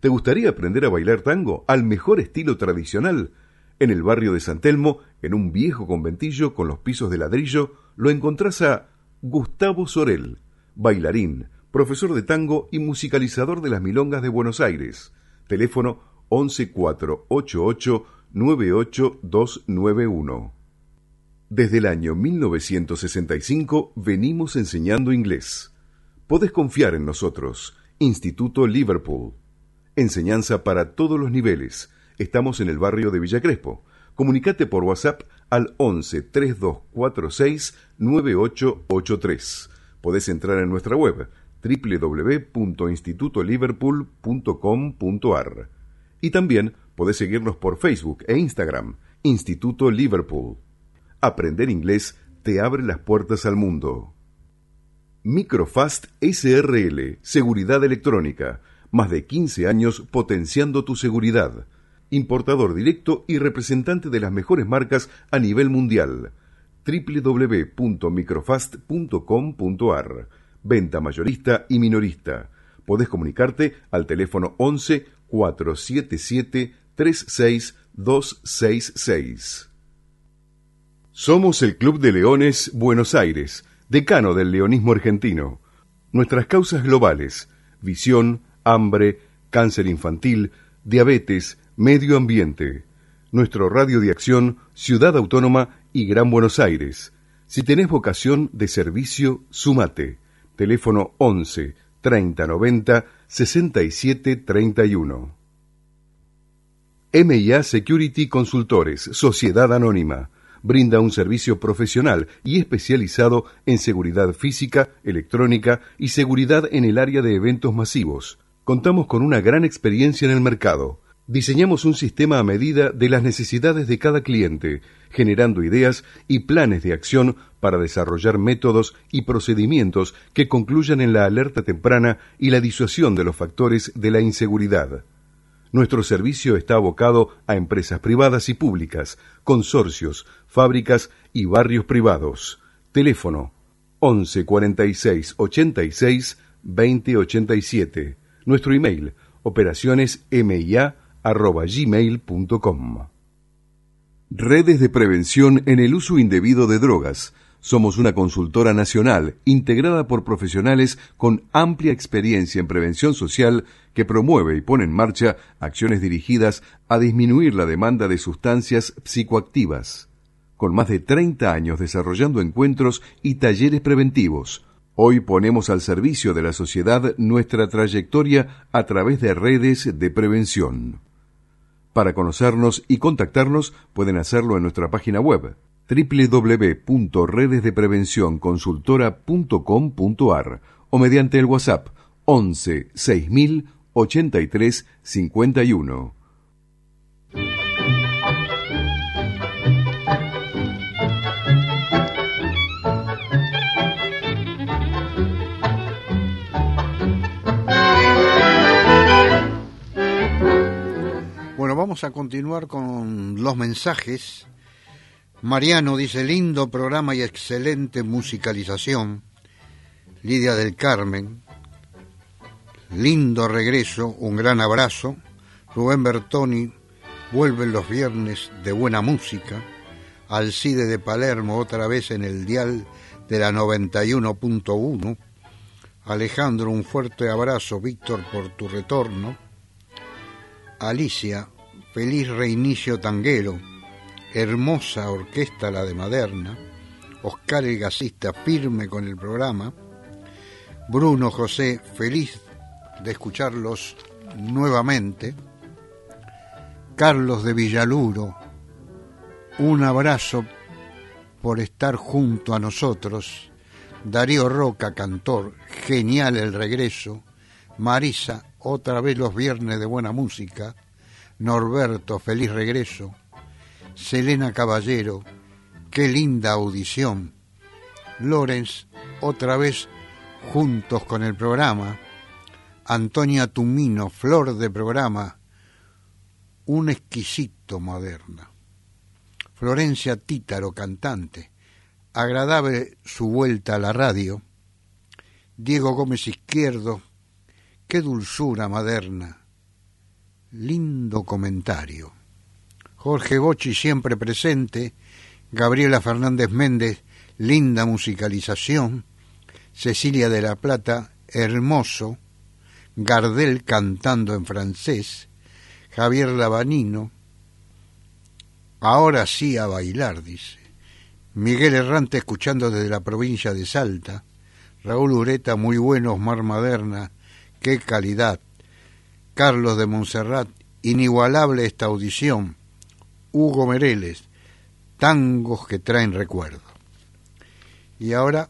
¿Te gustaría aprender a bailar tango al mejor estilo tradicional? En el barrio de San Telmo, en un viejo conventillo con los pisos de ladrillo, lo encontrás a Gustavo Sorel, bailarín, profesor de tango y musicalizador de las milongas de Buenos Aires. Teléfono 11488 98291. Desde el año 1965 venimos enseñando inglés. Podés confiar en nosotros. Instituto Liverpool. Enseñanza para todos los niveles. Estamos en el barrio de Villa Crespo. Comunicate por WhatsApp al 11 3246 9883. Podés entrar en nuestra web www.institutoliverpool.com.ar. Y también podés seguirnos por Facebook e Instagram, Instituto Liverpool. Aprender inglés te abre las puertas al mundo. Microfast SRL, Seguridad Electrónica. Más de 15 años potenciando tu seguridad. Importador directo y representante de las mejores marcas a nivel mundial. www.microfast.com.ar. Venta mayorista y minorista. Podés comunicarte al teléfono 11 477 36266. Somos el Club de Leones Buenos Aires, decano del leonismo argentino. Nuestras causas globales: visión, hambre, cáncer infantil, diabetes, medio ambiente. Nuestro radio de acción, Ciudad Autónoma y Gran Buenos Aires. Si tenés vocación de servicio, sumate. Teléfono 11 30 90 67 31. M&A Security Consultores, Sociedad Anónima. Brinda un servicio profesional y especializado en seguridad física, electrónica y seguridad en el área de eventos masivos. Contamos con una gran experiencia en el mercado. Diseñamos un sistema a medida de las necesidades de cada cliente, generando ideas y planes de acción para desarrollar métodos y procedimientos que concluyan en la alerta temprana y la disuasión de los factores de la inseguridad. Nuestro servicio está abocado a empresas privadas y públicas, consorcios, fábricas y barrios privados. Teléfono 11 46 86 20 87. Nuestro email operacionesmia@gmail.com. Redes de prevención en el uso indebido de drogas. Somos una consultora nacional integrada por profesionales con amplia experiencia en prevención social que promueve y pone en marcha acciones dirigidas a disminuir la demanda de sustancias psicoactivas. Con más de 30 años desarrollando encuentros y talleres preventivos, hoy ponemos al servicio de la sociedad nuestra trayectoria a través de redes de prevención. Para conocernos y contactarnos pueden hacerlo en nuestra página web www.redesdeprevencionconsultora.com.ar o mediante el WhatsApp 11 6000 83 51. Bueno, vamos a continuar con los mensajes. Mariano dice: lindo programa y excelente musicalización. Lidia del Carmen: lindo regreso, un gran abrazo. Rubén Bertoni: vuelven los viernes de buena música. Alcide de Palermo, otra vez en el dial de la 91.1. Alejandro: un fuerte abrazo, Víctor, por tu retorno. Alicia: feliz reinicio tanguero. Hermosa orquesta la de Maderna. Oscar el gasista, firme con el programa. Bruno José: feliz de escucharlos nuevamente. Carlos de Villaluro: un abrazo por estar junto a nosotros. Darío Roca, cantor: genial el regreso. Marisa: otra vez los viernes de buena música. Norberto: feliz regreso. Selena Caballero: qué linda audición. Lorenz: otra vez juntos con el programa. Antonia Tumino: flor de programa, un exquisito Moderna. Florencia Títaro, cantante: agradable su vuelta a la radio. Diego Gómez Izquierdo: qué dulzura Maderna. lindo comentario. Jorge Bocci siempre presente, Gabriela Fernández Méndez, linda musicalización, Cecilia de la Plata, hermoso, Gardel cantando en francés, Javier Lavanino, ahora sí a bailar, dice. Miguel Errante escuchando desde la provincia de Salta, Raúl Ureta, muy bueno, Osmar Maderna, qué calidad, Carlos de Montserrat, inigualable esta audición, Hugo Mereles, tangos que traen recuerdo. Y ahora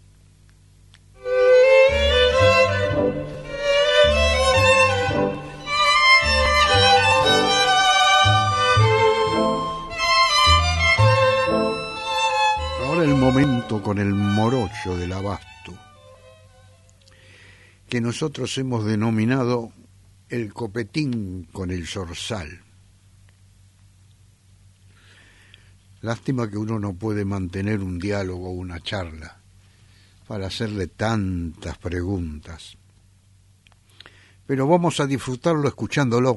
el momento con el morocho del abasto, que nosotros hemos denominado el copetín con el zorzal. Lástima que uno no puede mantener un diálogo o una charla para hacerle tantas preguntas. Pero vamos a disfrutarlo escuchándolo.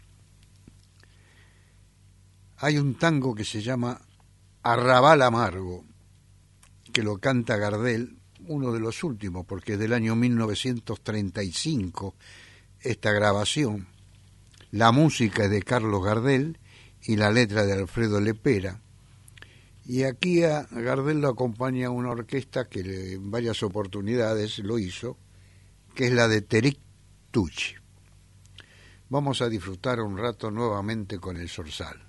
Hay un tango que se llama Arrabal Amargo, que lo canta Gardel, uno de los últimos, porque es del año 1935 esta grabación. La música es de Carlos Gardel y la letra de Alfredo Lepera. Y aquí a Gardel lo acompaña una orquesta que en varias oportunidades lo hizo, que es la de Teric Tucci. Vamos a disfrutar un rato nuevamente con el zorzal.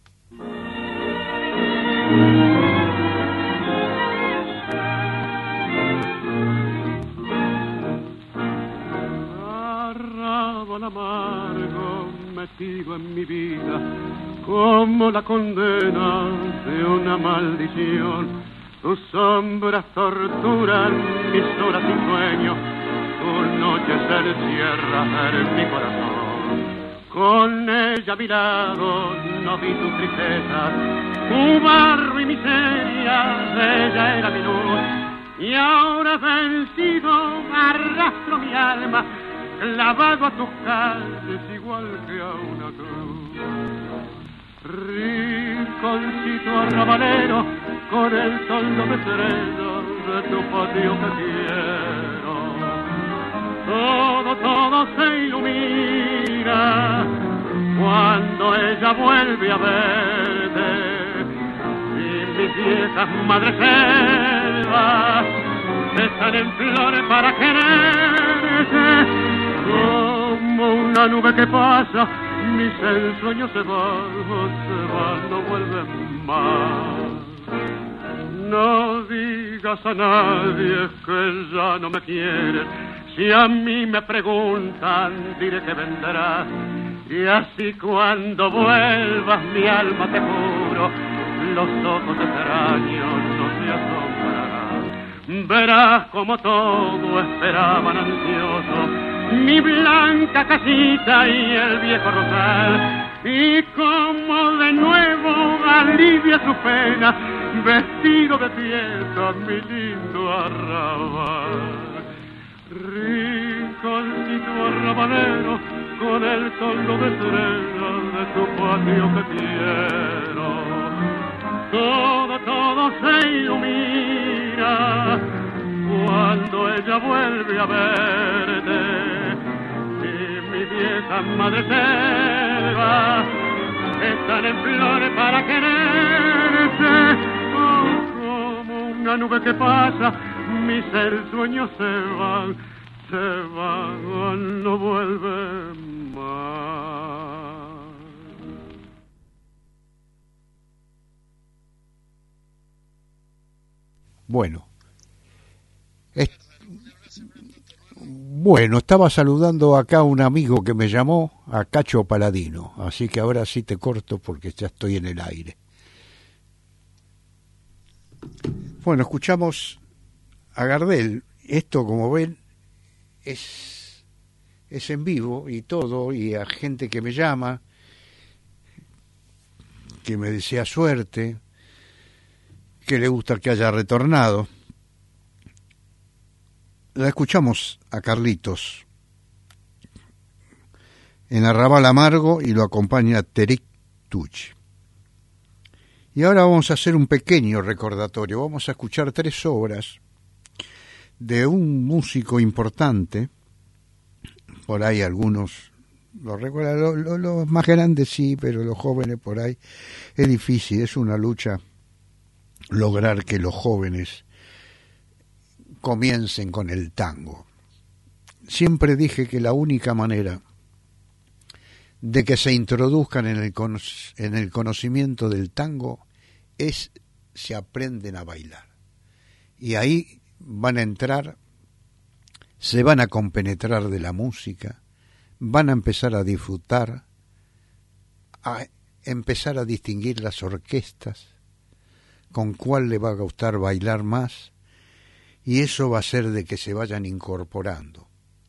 Arrabal amargo metido en mi vida, como la condena de una maldición. Tus sombras torturan mis horas sin sueño, tus noches se encierran en mi corazón. Con ella a mi lado no vi tus tristezas, tu barro y miseria, ella era mi luz. Y ahora vencido arrastro mi alma, clavado a tus calles igual que a una cruz. Rinconcito arrabalero, con el toldo de estrellas de tu patio que quiero. Todo se ilumina cuando ella vuelve a verte. Y mis viejas madreselvas están en flores para quererte. Como una nube que pasa, mis ensueños se van, no vuelven más. No digas a nadie que ya no me quieres, si a mí me preguntan, diré que vendrás. Y así cuando vuelvas, mi alma te juro, los ojos extraños no se asombrarán. Verás como todo esperaban ansiosos, mi blanca casita y el viejo rosal, y como de nuevo alivia su pena, vestido de fiesta mi lindo arrabal. Rinconcito arrabalero, con el toldo de estrellas de tu patio que quiero. Todo se ilumina cuando ella vuelve a verte. Y mi vieja madreselva están en flores para quererte. Oh, como una nube que pasa, mis sueños se van, no vuelven más. Bueno, estaba saludando acá a un amigo que me llamó, a Cacho Paladino, así que ahora sí te corto porque ya estoy en el aire. Bueno, escuchamos a Gardel. Esto, como ven, es en vivo y todo, y a gente que me llama, que me desea suerte, que le gusta que haya retornado. La escuchamos a Carlitos en Arrabal Amargo y lo acompaña Terik Tucci. Y ahora vamos a hacer un pequeño recordatorio. Vamos a escuchar 3 obras de un músico importante. Por ahí algunos lo recuerdan, los más grandes sí, pero los jóvenes por ahí es difícil. Es una lucha lograr que los jóvenes comiencen con el tango. Siempre dije que la única manera de que se introduzcan en el conocimiento del tango es si aprenden a bailar. Y ahí van a entrar, se van a compenetrar de la música, van a empezar a disfrutar, a empezar a distinguir las orquestas, con cuál le va a gustar bailar más, y eso va a hacer de que se vayan incorporando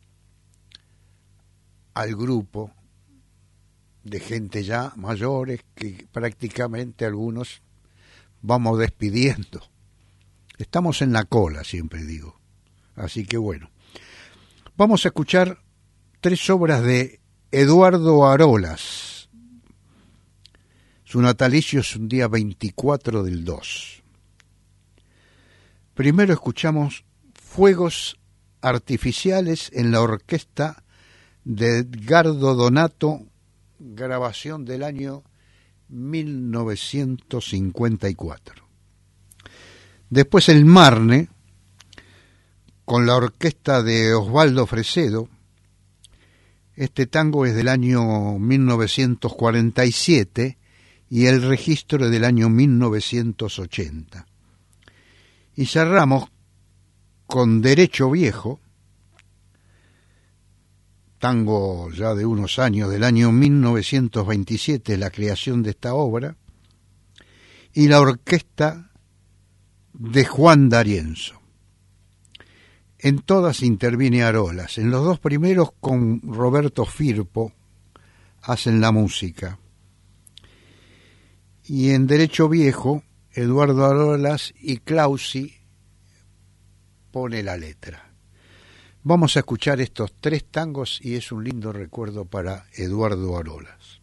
al grupo de gente ya mayores que prácticamente algunos vamos despidiendo. Estamos en la cola, siempre digo. Así que bueno, vamos a escuchar 3 obras de Eduardo Arolas. Su natalicio es un día 24 del 2. Primero escuchamos Fuegos Artificiales en la orquesta de Edgardo Donato, grabación del año 1954. Después El Marne, con la orquesta de Osvaldo Fresedo. Este tango es del año 1947 y el registro es del año 1980. Y cerramos con Derecho Viejo, tango ya de unos años, del año 1927, la creación de esta obra, y la orquesta de Juan D'Arienzo. En todas interviene Arolas. En los 2 primeros, con Roberto Firpo, hacen la música. Y en Derecho Viejo, Eduardo Arolas y Clausi pone la letra. Vamos a escuchar estos 3 tangos y es un lindo recuerdo para Eduardo Arolas.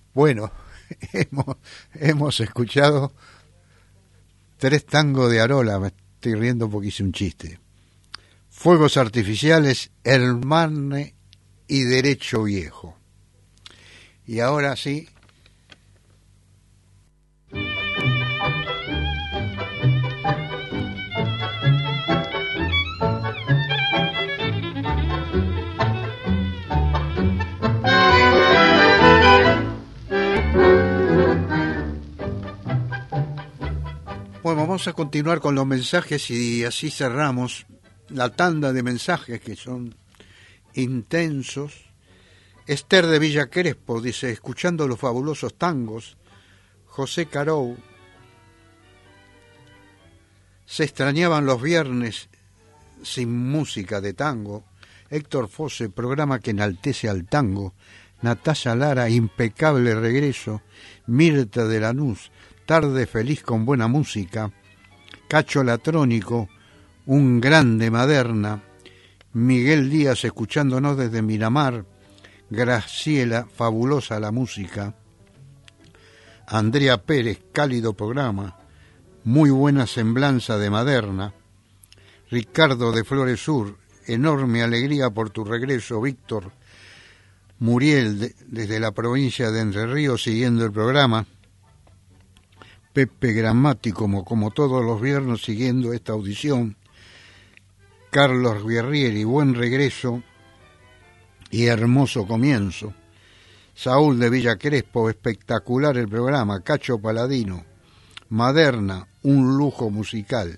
Bueno, hemos escuchado 3 tangos de Arola, me estoy riendo porque hice un chiste. Fuegos artificiales, El Marne y Derecho Viejo. Y ahora sí. Bueno, vamos a continuar con los mensajes y así cerramos la tanda de mensajes que son intensos. Esther de Villa Crespo dice, escuchando los fabulosos tangos, José Carou, se extrañaban los viernes sin música de tango. Héctor Fosse, programa que enaltece al tango. Natalia Lara, impecable regreso. Mirta de Lanús, tarde feliz con buena música. Cacho Latrónico, un grande Maderna. Miguel Díaz, escuchándonos desde Miramar. Graciela, fabulosa la música. Andrea Pérez, cálido programa. Muy buena semblanza de Maderna. Ricardo de Flores Sur, enorme alegría por tu regreso, Víctor. Muriel, desde la provincia de Entre Ríos, siguiendo el programa. Pepe Gramático, como todos los viernes, siguiendo esta audición. Carlos Guerrieri, buen regreso y hermoso comienzo. Saúl de Villa Crespo, espectacular el programa. Cacho Paladino, Maderna, un lujo musical.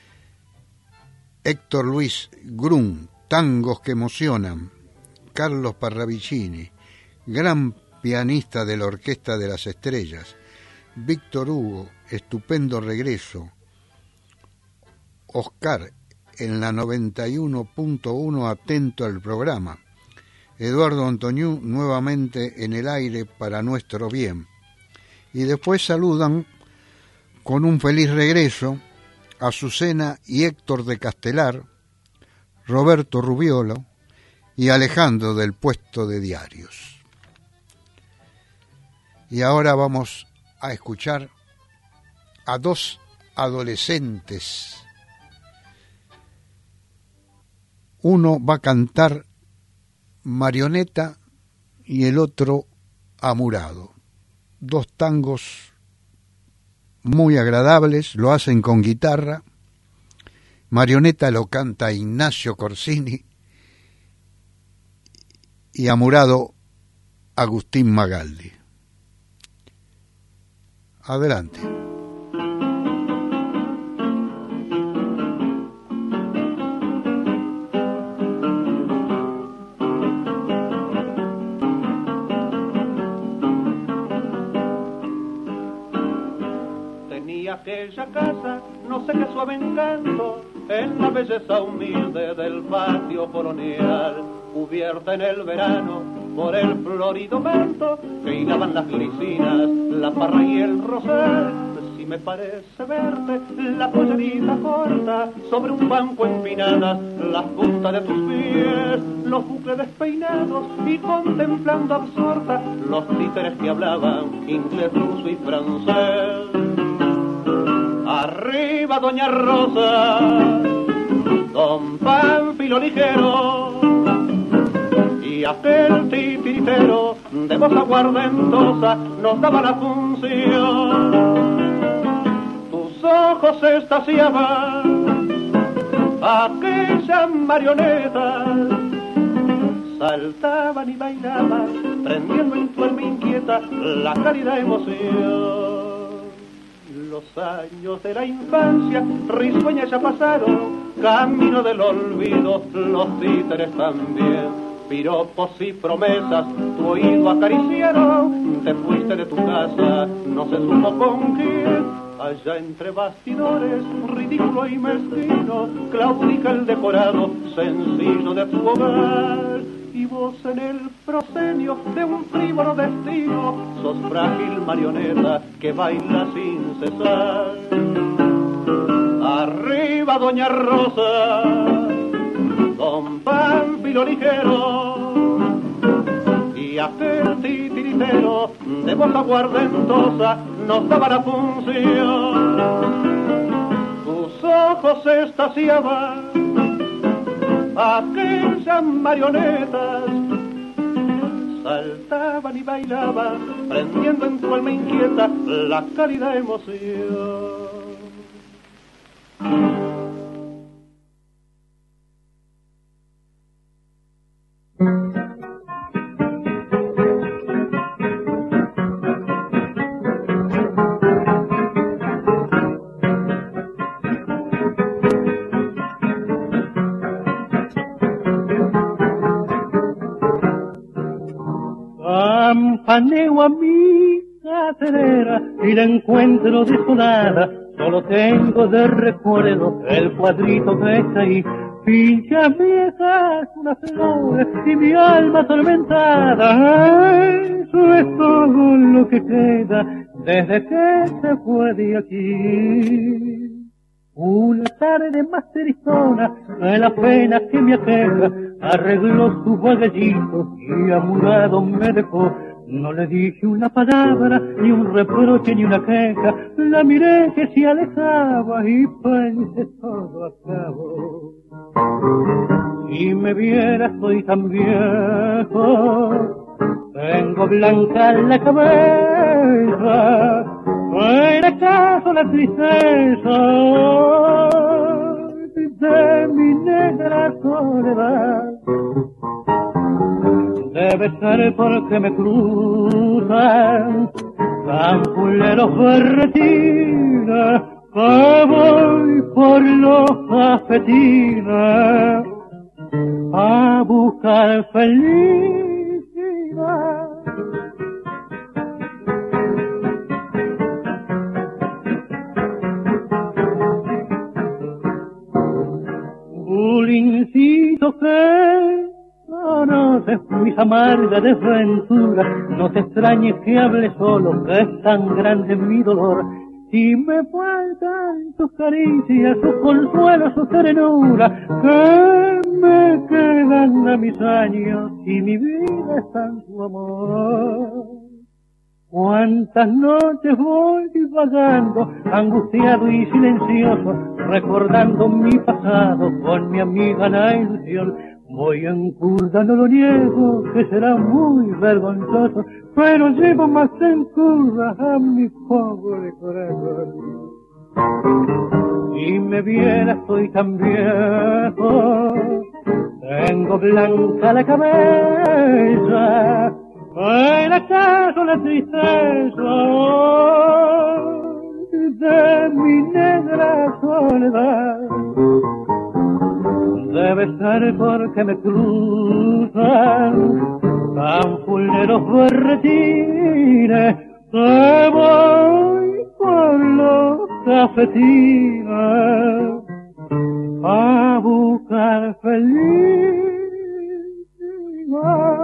Héctor Luis Grun, tangos que emocionan. Carlos Parravicini, gran pianista de la Orquesta de las Estrellas. Víctor Hugo, estupendo regreso. Oscar, en la 91.1, atento al programa. Eduardo Antoniú, nuevamente en el aire para nuestro bien. Y después saludan con un feliz regreso a Azucena y Héctor de Castelar, Roberto Rubiolo y Alejandro del Puesto de Diarios. Y ahora vamos a escuchar a 2 adolescentes. Uno va a cantar Marioneta y el otro Amurado. 2 tangos muy agradables, lo hacen con guitarra. Marioneta lo canta Ignacio Corsini y Amurado Agustín Magaldi. Adelante. Tenía aquella casa, no sé qué suave encanto, en la belleza humilde del patio colonial, cubierta en el verano por el florido manto que hilaban las glicinas, la parra y el rosal. Si me parece verte la pollerita corta sobre un banco empinadas, las puntas de tus pies, los bucles despeinados y contemplando absorta los títeres que hablaban inglés, ruso y francés. Arriba Doña Rosa, don Pánfilo ligero y aquel titiritero de voz aguardentosa nos daba la función. Tus ojos se estaciaban, aquellas marionetas saltaban y bailaban, prendiendo en tu alma inquieta la cálida emoción. Los años de la infancia risueña ya pasaron, camino del olvido, los títeres también. Piropos y promesas tu oído acariciaron, te fuiste de tu casa, no se supo con quién. Allá entre bastidores, ridículo y mezquino, claudica el decorado sencillo de tu hogar. Y vos en el proscenio de un frívolo destino, sos frágil marioneta que baila sin cesar. Arriba Doña Rosa, don Pánfilo ligero y y aquel titiritero de voz aguardentosa nos daba la función. Tus ojos estaciaban, aquellas marionetas saltaban y bailaban, prendiendo en tu alma inquieta la cálida emoción. Campaneo a mi cacerera y la encuentro desolada, solo tengo de recuerdo el cuadrito que está ahí. Pinchas viejas, unas flores y mi alma atormentada. Eso es todo lo que queda desde que se fue de aquí. Una tarde más tristona de la pena que me aqueja, arregló sus vagallitos y amurado me dejó. No le dije una palabra, ni un reproche, ni una queja. La miré que se alejaba y pensé todo acabó. Si me viera soy tan viejo, tengo blanca la cabeza. ¿Era acaso la tristeza de mi negra soledad? Debe ser porque me cruzan campuleros berretines, que voy por los cafetines a buscar felicidad. Bulincito que conoces mis amargas desventuras, no te extrañes que hable solo, que es tan grande mi dolor. Si me faltan tus caricias, sus consuelos, su ternura, que me quedan a mis años y mi vida está en tu amor. Cuántas noches voy divagando, angustiado y silencioso, recordando mi pasado con mi amiga la ilusión. Voy en curda, no lo niego, que será muy vergonzoso, pero llevo más en curda a mi pobre corazón. Si me viera soy tan viejo, tengo blanca la cabeza. ¿Era acaso la tristeza de mi negra soledad? Debe ser porque me cruzan campuleros berretines, que voy por los cafetines a buscar felicidad.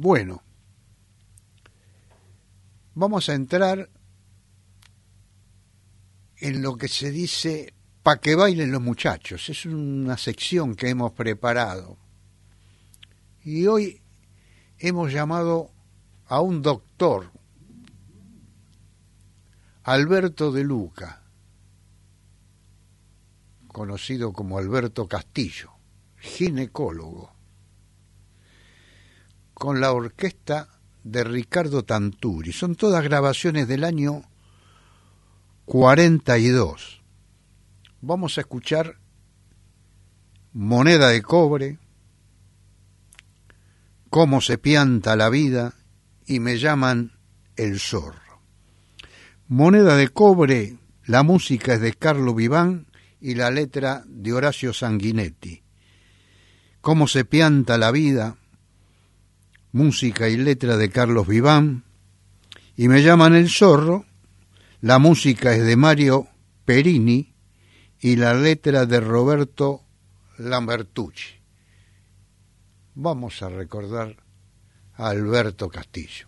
Bueno, vamos a entrar en lo que se dice pa' que bailen los muchachos. Es una sección que hemos preparado. Y hoy hemos llamado a un doctor, Alberto de Luca, conocido como Alberto Castillo, ginecólogo, con la orquesta de Ricardo Tanturi. Son todas grabaciones del año 42. Vamos a escuchar Moneda de Cobre, Cómo se pianta la vida y Me llaman el zorro. Moneda de Cobre, la música es de Carlo Vivan y la letra de Horacio Sanguinetti. Cómo se pianta la vida, música y letra de Carlos Vivan, y Me llaman el zorro, la música es de Mario Perini y la letra de Roberto Lambertucci. Vamos a recordar a Alberto Castillo.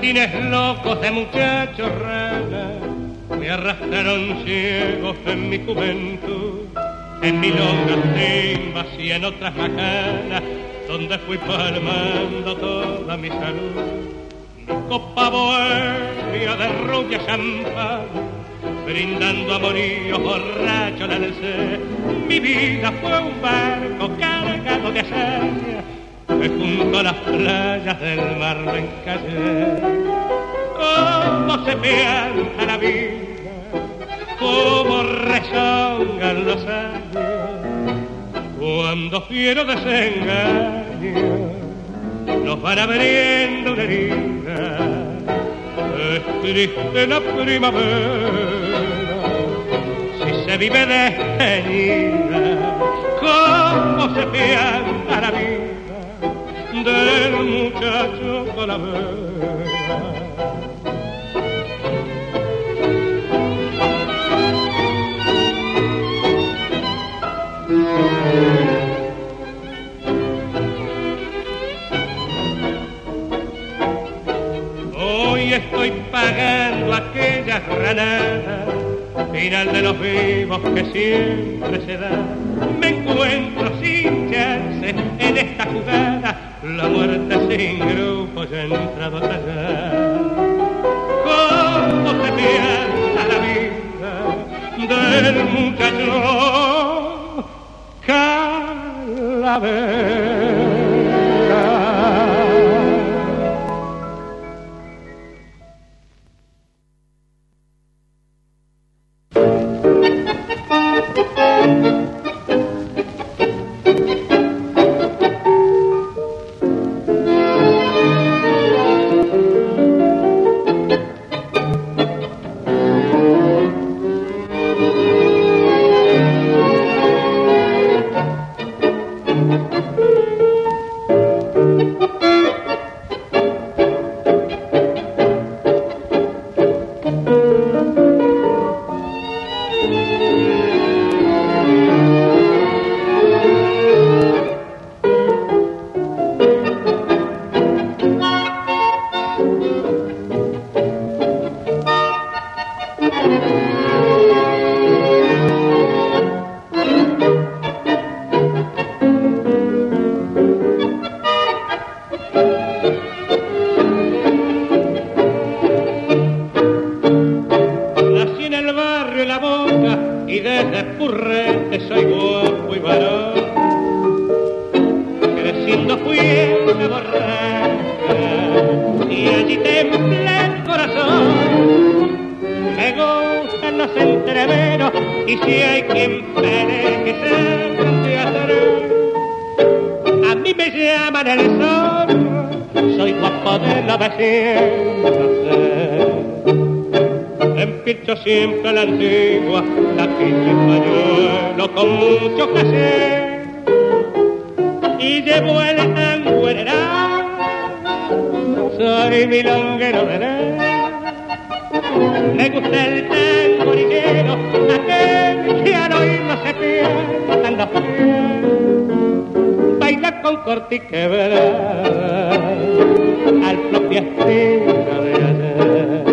patines locos de muchachos rana me arrastraron ciegos en mi juventud, en milongas, timbas y en otras macanas, donde fui palmando toda mi salud. Mi copa bohemia de rubia champán, brindando amoríos borracho la alcé. Mi vida fue un barco cargado de hazaña, que junto a las playas del mar me encallé. Cómo se pianta la vida, cómo rezongan los años, cuando fiero desengaño nos van abriendo una herida. Es triste la primavera si se vive despeñida. Cómo se pianta la vida del muchacho Calavera. Hoy estoy pagando aquella granada, final de los vivos que siempre se da. Me encuentro sin chance en esta jugada, la muerte sin grupo ya ha entrado a tallar. Cómo se piensa la vida del muchacho Calavera. Siempre la antigua, la quinta española con mucho placer, y llevo el tango en el soy milonguero de él. Me gusta el tango ligero, aquel que al oírlo se pierde en la piel, baila con corte y quebrada al propio estilo de ayer.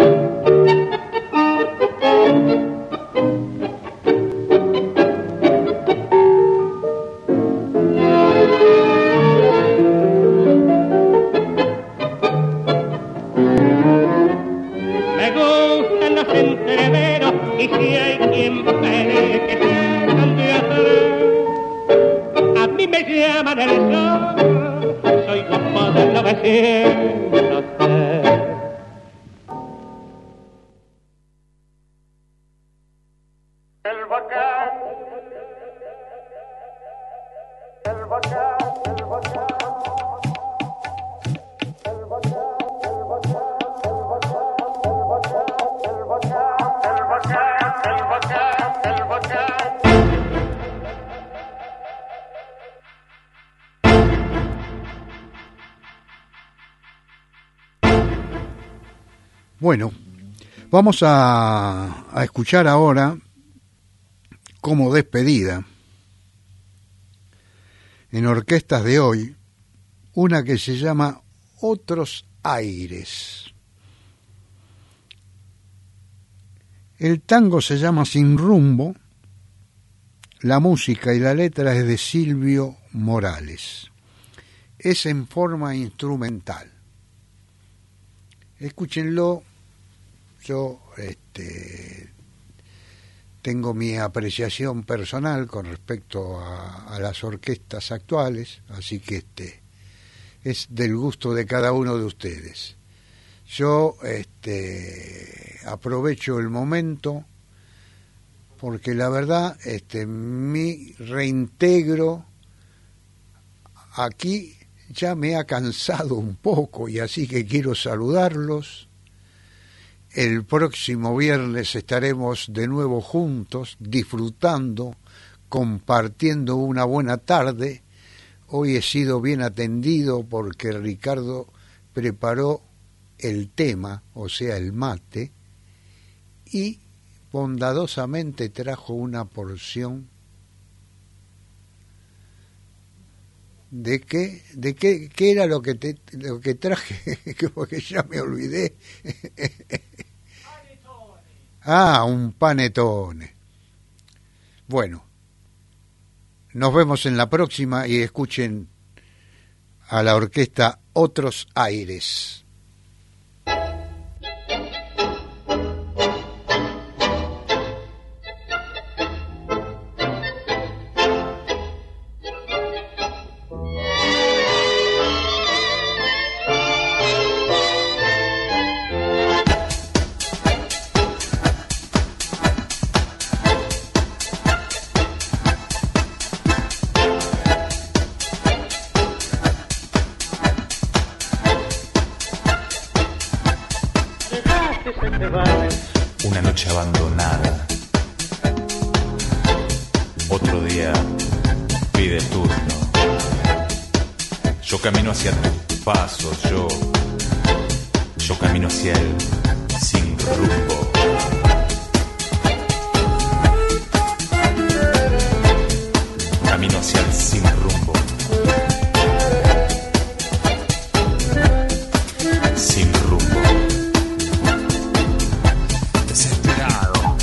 Y si hay quien pelee que sea candidato, a mí me llaman el sol, soy guapo del 903. El bacán, el bacán, el bacán. Bueno, vamos a escuchar ahora, como despedida, en orquestas de hoy, una que se llama Otros aires. El tango se llama Sin Rumbo, la música y la letra es de Silvio Morales. Es en forma instrumental. Escúchenlo, yo tengo mi apreciación personal con respecto a las orquestas actuales, así que es del gusto de cada uno de ustedes. Yo aprovecho el momento porque la verdad mi reintegro aquí ya me ha cansado un poco y así que quiero saludarlos. El próximo viernes estaremos de nuevo juntos, disfrutando, compartiendo una buena tarde. Hoy he sido bien atendido porque Ricardo preparó el tema, o sea, el mate, y bondadosamente trajo una porción ¿de qué era lo que traje? Porque ya me olvidé. Un panetone. Bueno, nos vemos en la próxima y escuchen a la orquesta Otros Aires. Una noche abandonada. Otro día pide turno. Yo camino hacia tus pasos, yo camino hacia el sin rumbo. Camino hacia el sin rumbo. Sin rumbo. Desesperado.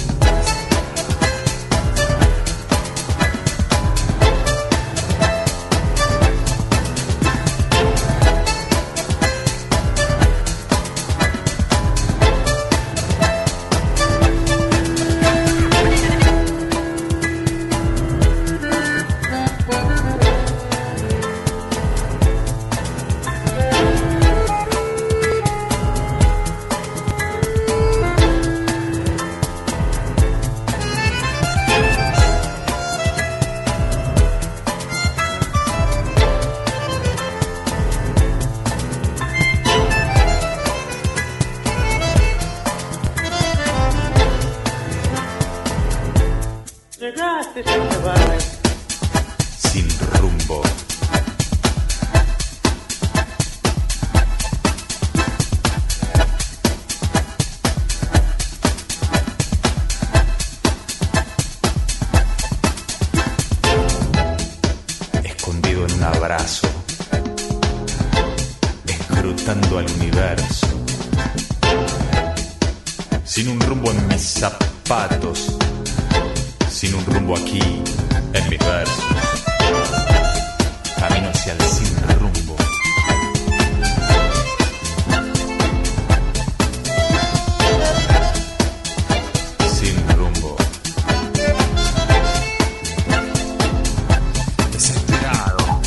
Sin rumbo. Escondido en un abrazo, escrutando al universo. Sin un rumbo en mis zapatos. Sin un rumbo aquí, en mis versos. Camino hacia el sin rumbo. Sin rumbo. Desesperado.